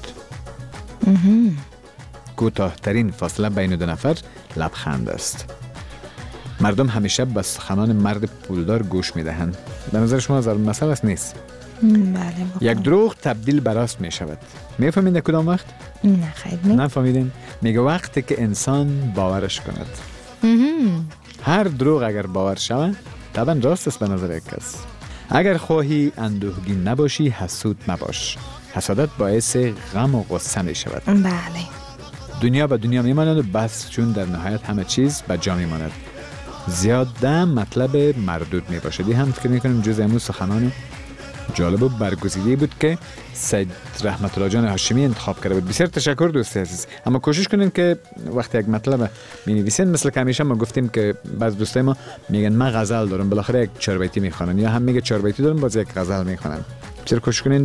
کوتاه‌ترین فاصله بین 2 نفر لبخند است. مردم همیشه به سخنان مرد پولدار گوش میدهند. به نظر شما ضرور المثل است نیست؟ بله. یک دروغ تبدیل به راست میشود. میفهمید کدام وقت؟ نه خیر نفهمیدین؟ میگه وقتی که انسان باورش کند. هر دروغ اگر باور شود طبعا راست است به نظر یک کس. اگر خواهی اندوهگین نباشی حسود مباش. حسادت باعث غم و غصه می شود. بله. دنیا به دنیا میماند و بس، چون در نهایت همه چیز به جا میماند. زیاده مطلب مردود می باشد. این هم فکر میکنم جز امروز سخنان جالب و برگزیده بود که سید رحمت الله جان هاشمی انتخاب کرده بود. بسیار تشکر دوستی عزیز. اما کوشش کنین که وقتی یک مطلب می نویسین، مثل که همیشه ما گفتیم که بعض دوستای ما میگن من غزل دارم، بالاخره یک 4 بیتی میخوانن، یا هم میگه 4 بیتی دارم باز یک غزل میخوانن. بسیار کوشش کنین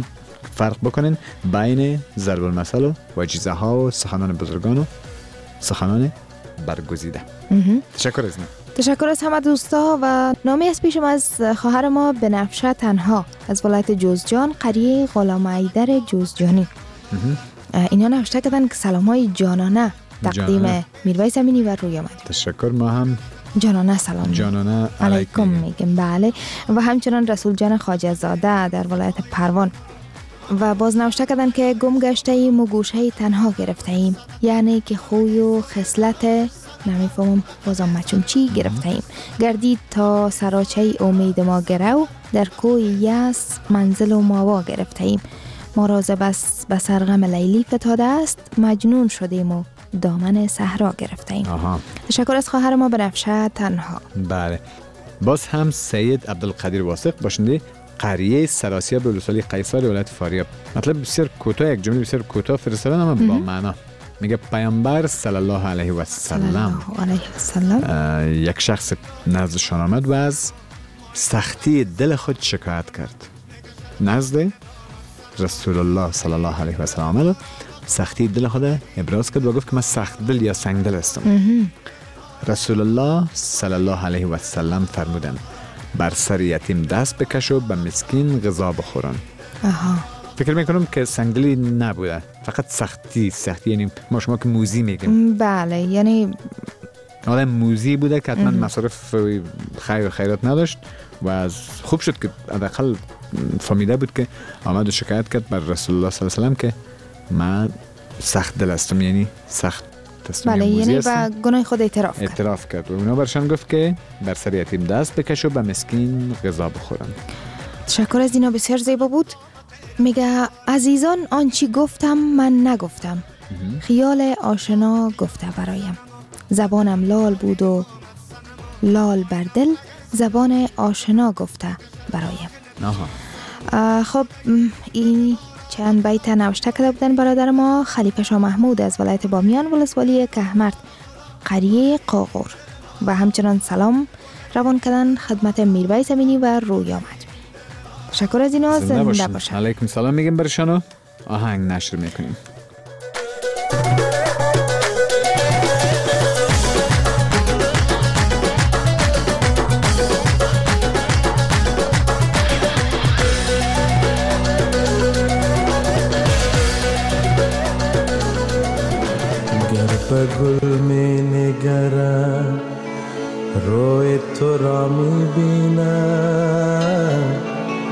فرق بکنین بین ضرب المثل و وجیزه ها و سخنان بزرگان و سخنان برگزیده. تشکر از تشکر از همه دوستا و نامی از پیشم از خواهر ما بنفشه تنها از ولایت جوزجان، قریه غلام حیدر جوزجانی. اینا نوشته کردن که سلام های جانانه تقدیم میرویس امینی و رویا مدوی. تشکر. ما هم جانانه سلام جانانه علیکم میگم. بله. و همچنان رسول جان خواجه زاده در ولایت پروان و باز نوشته کردن که گم گشته ایم و گوشه تنها گرفته ایم، یعنی که خوی و خصلت نمیفهمم بازم مچون چی گرفته ایم، گردید تا سراچه امید ما گرو، در کوی یاس منزل و ماوا گرفته ایم، ما راز بس به سرغم لیلی فتاده است، مجنون شدیم و دامن صحرا گرفته ایم. تشکر از خواهر ما بنفشه تنها. بله. باز هم سید عبدالقدیر واثق باشنده قریه سراسیاب بلوسالی قیصر ولایت فاریاب، مطلب بسیار کوتاه، یک جمله بسیار کوتاه فرستادن اما با معنا. میگه پیامبر صلی الله علیه و سلم یک شخص نزدشان آمد و از سختی دل خود شکایت کرد. نزد رسول الله صلی الله علیه و سلم آمد و سختی دل خود ابراز کرد و گفت که من سخت دل یا سنگ دل هستم. رسول الله صلی الله علیه و سلم فرمودند بر سر یتیم دست بکش و به مسکین غذا بخورن. فکر میکنم که سنگدلی نبوده، فقط سختی یعنی ما شما که موزی میگیم. بله، یعنی آدم موزی بوده که حتما مصارف خیر و خیرات نداشت و از خوب شد که حداقل فهمیده بود که آمد و شکایت کرد بر رسول الله صلی الله علیه و سلم که من سخت دل هستم، یعنی سخت هستم. بله، یعنی با گناه خود اعتراف کرد و اونا برشان گفت که بر سر یتیم دست بکش و به مسکین غذا بخورن. تشکر از اینا، بسیار زیبا بود. میگه عزیزان آنچی گفتم من نگفتم، خیال آشنا گفته برایم، زبانم لال بود و لال بر دل، زبان آشنا گفته برایم. خب این چند بیت نوشته کرده بودن برادر ما خلیفه شاه محمود از ولایت بامیان ولسوالی کهمرد قریه قاقور و همچنان سلام روان کردن خدمت میرویس امینی و رویا مدوی. تشکر از اینا، زنده باشن. علیکم سلام میگیم برشان و آهنگ نشر میکنیم. گر گل می نگرم روی تو را می بینم،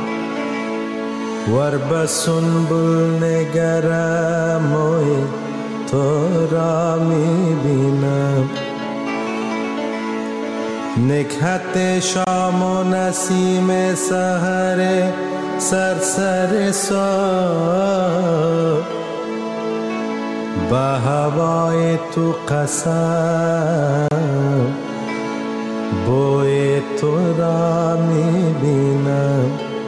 ور به سنبل نگرم موی تو را می بینم، نکهت شام و نسیم سحر سرسر سا، به هوای تو قسم بوی تو را می بینم،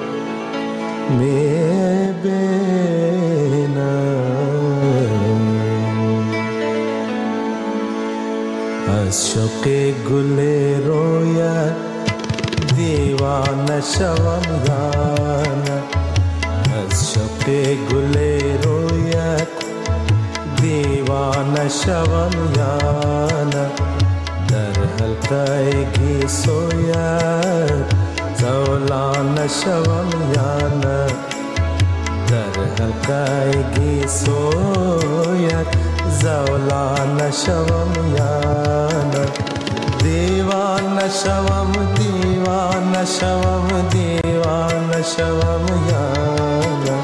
می بینم. از شوق گل رویت دیوانه شوم یانه، از شوق گل رویت دیوانه شوم یانه، در حلقه گیسویت زولانه شوم یانه، در حلقه گیسویت زولانه شوم یانه، دیوانه شوم دیوانه شوم دیوانه شوم یانه.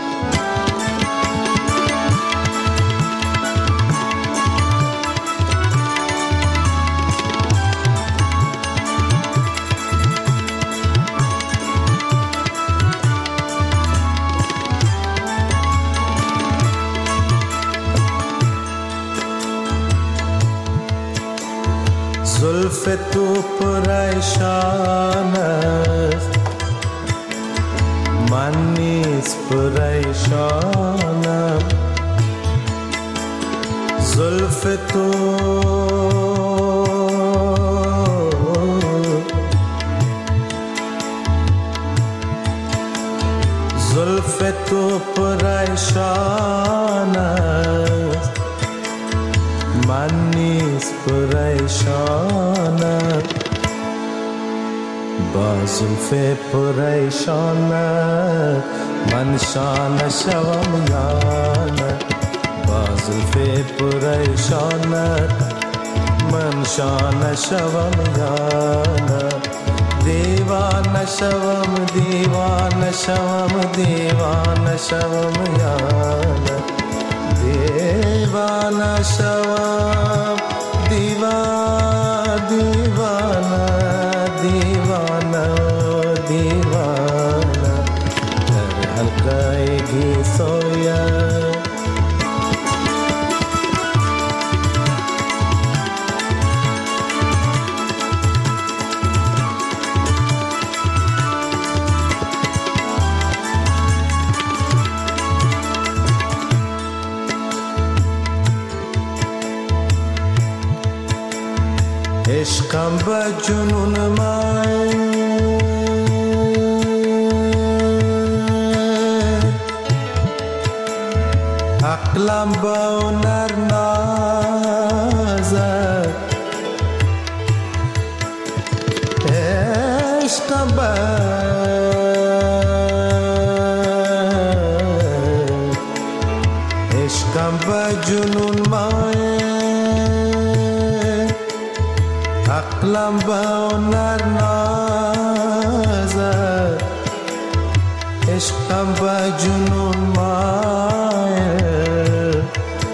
زلف تو پریشان است من نیز پریشانم، زلف تو زلف تو پریشان است، من نیز پریشانم. با زلف پریشانم من شانه شوم یا نه. با زلف پریشانم من شانه شوم یا نه. دیوانه شوم دیوانه شوم دیوانه شوم یا نه. دیوانه شوم دیوانه دیوانه دیوانه دیوانه در حلقه گیسویم. عشقم به جنون من عقلم به هنر نازد. عشقم به جنون من عقلم به هنر نازد. عشقم به جنون مایل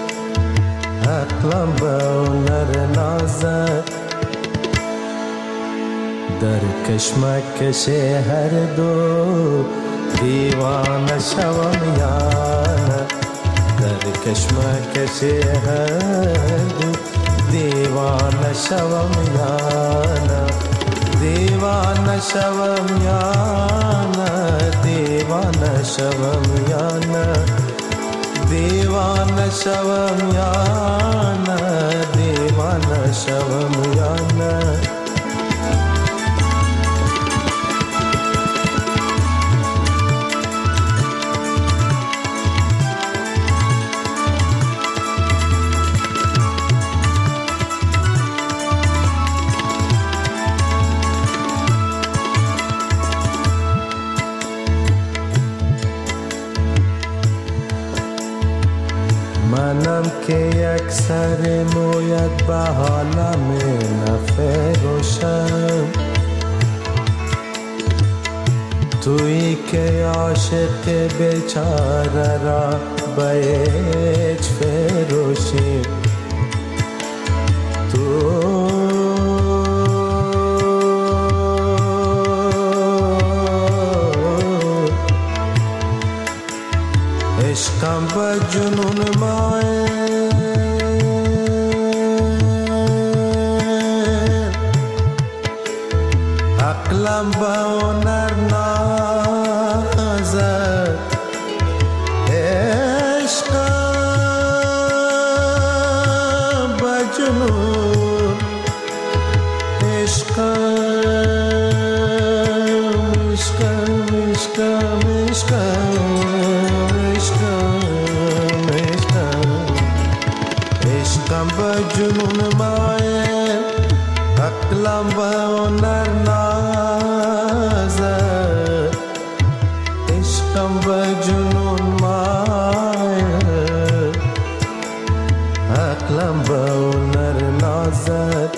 عقلم به هنر نازد. در کشمکش هر دو دیوانه شوم یا نه. در کشمکش هر دو دیوانه شوم یا نه. دیوانه شوم یا نه. دیوانه شوم یا نه. دیوانه شوم یا نه. دیوانه شوم یا نه. منم که یک سر مویت به حالم نفروشم. تویی که عاشق بیچاره را به هیچ فروشی. تو عشقم به جنون مایل عقلم به هنر نازد. عشقم به جنون عشقم عشقم عشقم عشقم به جنون مایل عقلم به هنر نازد. عشقم به جنون مایل عقلم به هنر نازد.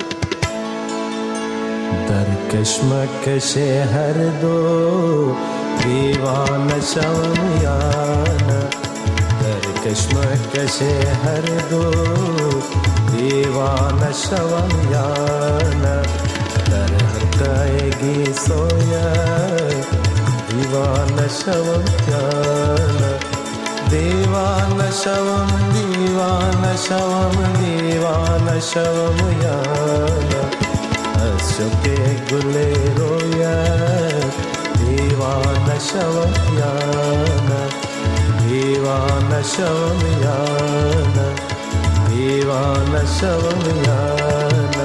در کشمکش هر دو دیوانه شوم یا نه. در کشمکش هر دو دیوانه شوم یا نه. در حلقه گیسویم دیوانه شوم یا نه. دیوانه شوم دیوانه شوم دیوانه شوم یا نه. از شوق گل رویم دیوانه شوم یا نه. دیوانه شوم یا نه. دیوانه شوم یا نه.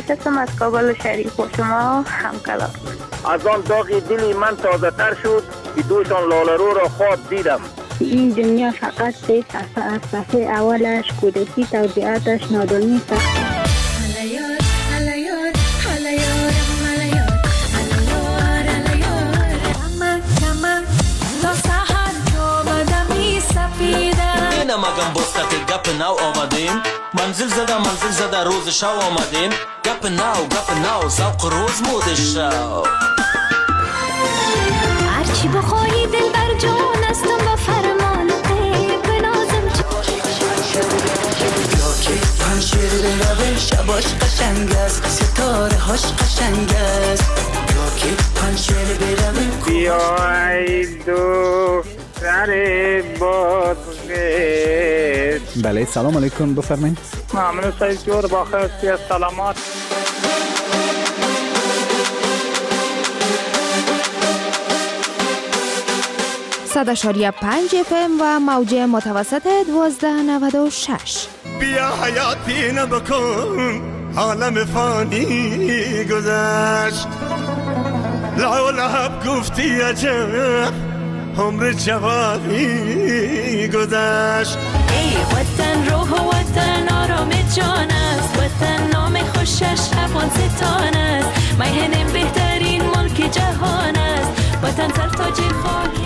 فرش هستم از کابل شریف و شما همکلام. از آن داغ دلی من تازه تر شد که دوشان لالرو را خواب دیدم. این دنیا فقط 3 صفحه از صفحه اولش کودکی توضیحاتش نادانی است. مگم بسته که گپ نو آمدیم منزل زده روز شو آمدیم گپ نو زوق روز مود شو هرچی بخوایی دل بر جان استم و فرمان قیب نازم یا که پنشیر بروه شباش قشنگ است ستاره هاش قشنگ است یا که پنشیر بروه بیای دو سر باز بله سلام علیکم بفرمایید. ممنون سعید جور با خیلی از سلامات. صد 5 FM و موج متوسط 1296. بیا حیات پینه بکن عالم فانی گذشت لعب گفتی عجب عمر جوانی گذشت. ای وطن روح و وطن آرام جان است وطن نام خوشش افغانستان است میهن بهترین ملک جهان است وطن سر تاج خاکی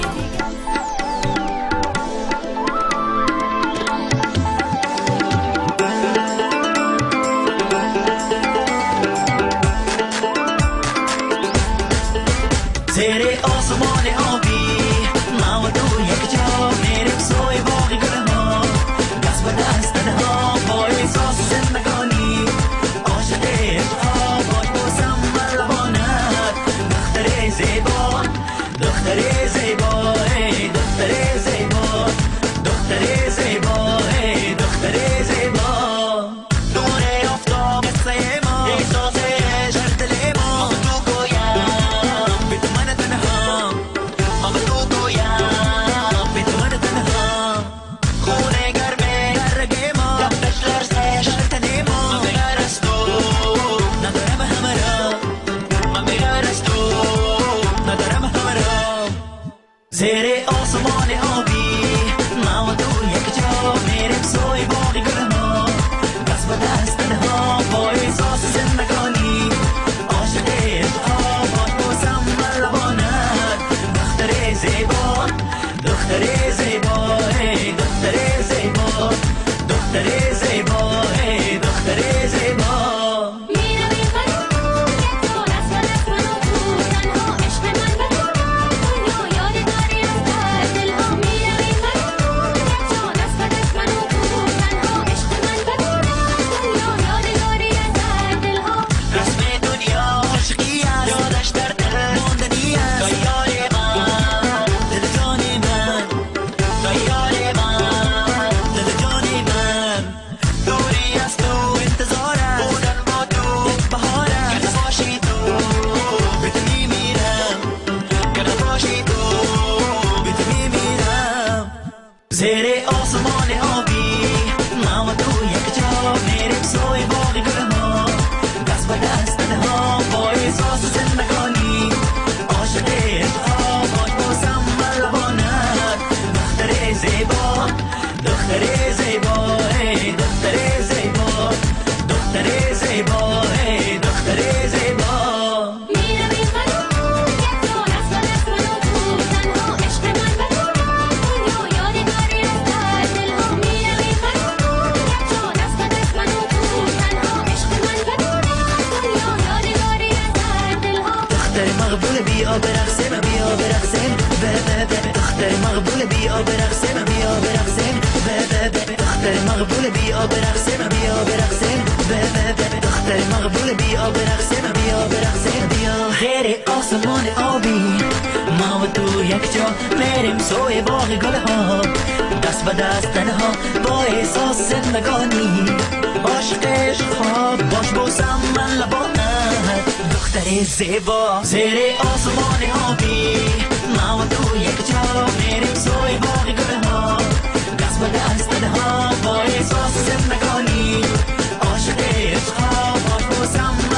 زیر آسمان آبی ما و تو یک جا میریم سوی باغ گل ها دست به دست تنها با احساس زندگانی عاشق عشقها باش بوسم بر لبانت دختر زیبا دختر زیبا ای دختر زیبا دختر زیبا ای دختر زیبا دور آفتاب قصه ما احساس عشق دل ما تو گویم بی تو من تنها اما تو گویم بی تو من تنها خونه گرمه گرگه ما لبش لرزه شرطنه ما من بگر از تو ندارم همه را من بگر از تو ندارم همه را زیر آسمان آبی ما و تو یک جا میریم سوی باغ گل ها دست به دست تنها با احساس زندگانی عاشق عشقها باش بوسم بر لبانت دختر زیبا دختر زیبا ای دختر زیبا دختر زیبا ای دختر زیبا زیر آسمان آبی ما و تو یک جا میریم سوی باغ گل ها دست به دست تنها با احساس زندگانی عاشق عشقها باش بوسم بر لبانت دختر زیبا دختر زیبا ای دختر زیبا دختر زیبا ای دختر زیبا مقبول بیا برقصیم بیا برقصیم دختر مقبول بیا برقصیم بیا برقصیم دختر مقبول بیا برقصیم بیا برقصیم دختر مقبول بیا برقصیم بیا برقصیم بیا غیر آسمان آبی ما و تو یک جا میریم سوی باغ گل ها دست به دست تنها با احساس زندگانی عاشق عشقها باش بوسم من لبانت دختر زیبا زیر آسمان آبی ما و تو یک جا میریم سوی باغ گل ها دست به دست تنها با احساس زندگانی عاشق عشقها باش بوسم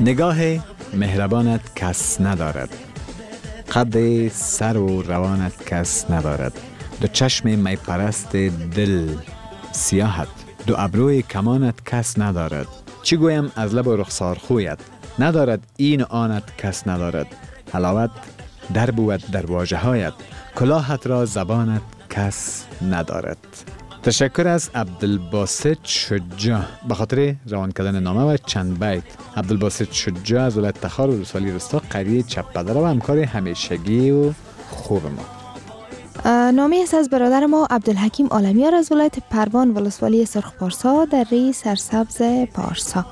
نگاه مهربانت کس ندارد، قد سر و روانت کس ندارد، دو چشم می پرست دل سیاحت، دو ابروی کمانت کس ندارد. چی گویم از لب و رخسار خویت، ندارد این و آنت کس ندارد. حلاوت در بود در واژه هایت، کلاهت را زبانت کس ندارد. تشکر از عبدالباسط شجاع به خاطر روان کردن نامه و چند بیت. عبدالباسط شجاع از ولایت تخار و ولسوالی رستا، قریه چپدره و همکار همیشگی و خوب ما. نامه است از برادر ما عبدالحکیم عالمیار از ولایت پروان ولسوالی سرخ پارسا در ری سرسبز پارسا.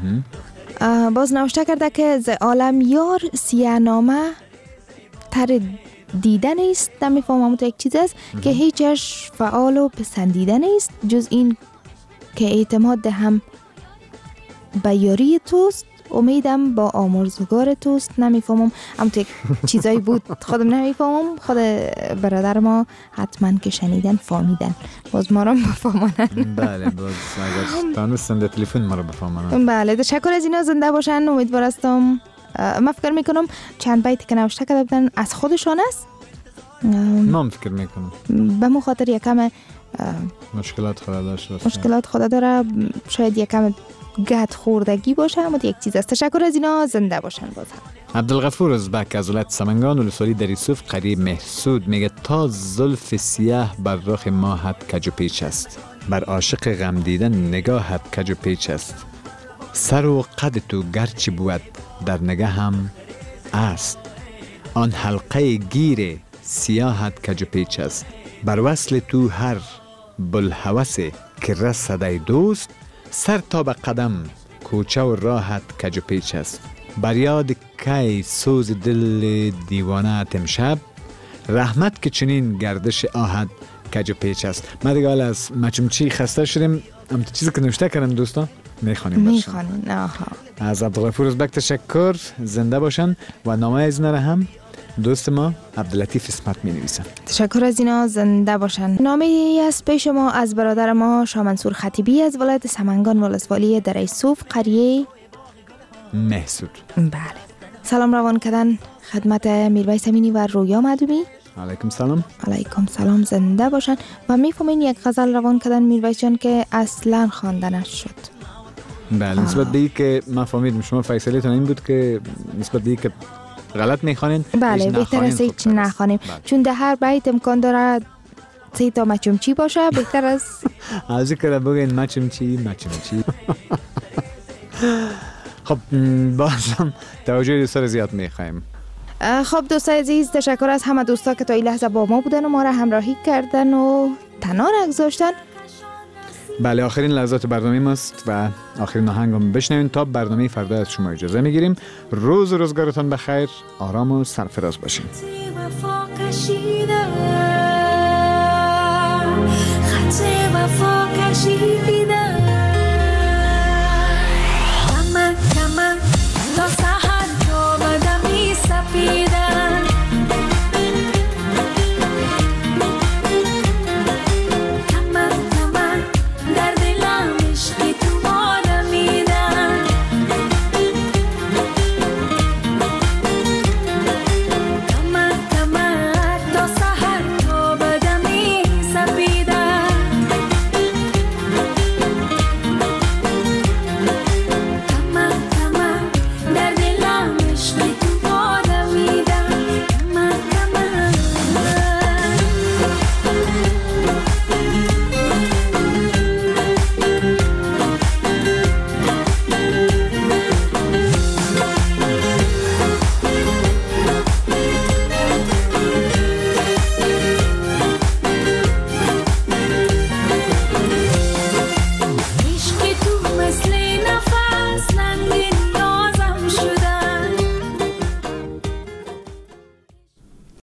باز نوشته کرده که ز عالمیار سیه نامه تر دیدن است، نمیفهمم تو یک چیز است که هیچش فعال و پسندیدن است جز این که اعتماد هم به یاری توست، امیدم با آمرزگار توست. نمیفهمم، اما تو یک چیزایی بود خودم نمیفهمم، خود برادر ما حتما که شنیدن فهمیدن، باز ما را بفهمانن. بله، باز اگر تانستن در تلفن ما را بفهمانن. بله، تشکر از اینا، زنده باشن. امیدوار هستم. من فکر میکنم چند بیتی که نوشته کرده بودن از خودشان است. من فکر میکنم به مخاطر یکم مشکلات خود داشته، مشکلات خود داره، شاید یکم گد خوردگی باشه، اما یک چیز است. تشکر از اینا، زنده باشن. باز عبدالغفور ازبک از ولایت سمنگان ولسوالی دریسوف قریه محسود میگه تا زلف سیاه بر رخ ماهت کج و پیچ است، بر عاشق غم دیدن نگاهت کج و پیچ است. سر و قد تو گرچه بود در نگاه هم است، آن حلقه گیر سیاحت کج و پیچ است. بر وصل تو هر بلحوث که رسد ای دوست، سر تا به قدم کوچه و راحت کج و پیچ است. بر یاد کی سوز دل دیوانه امشب، رحمت که چنین گردش آهد کج و پیچ است. ما دیگه از مچمچی خسته شدیم، اما چیزی که نوشته کردم دوستان میخوانیم. از عبدالغفور ازبک تشکر، زنده باشن. و نامه از اینا هم دوست ما عبداللطیف اسمت می نویسن. تشکر از اینا، زنده باشن. نامه ای از پیش ما از برادر ما شامنصور خطیبی از ولایت سمنگان ولسوالی دریسوف قریه محسود. بله. سلام روان کردن خدمت میرویس امینی و رویا معدومی. علیکم سلام. علیکم سلام، زنده باشن. و میفهمین یک غزل روان کردن میرویس جان که اصلا خواندنش شد. بله، نسبت به که من فهمیدم شما فیصلتون این بود که نسبت به که غلط میخوانین. بله، بهتر است هیچ نخوانیم، چون در هر بیت امکان داره 3 تا مچمچی باشه. بهتر از ذکر بگین مچمچی. خب بازم توجه دوستا زیاد میخوایم. خب دوستای عزیز، تشکر از همه دوستا که تا این لحظه با ما بودن و ما را همراهی کردن و تنها نگذاشتن. بله، آخرین لحظات برنامه ماست و آخرین آهنگ هم بشنوین تا برنامه فردا از شما اجازه میگیریم. روز و روزگارتان بخیر، آرام و سرفراز باشین. خط وفا کشیدم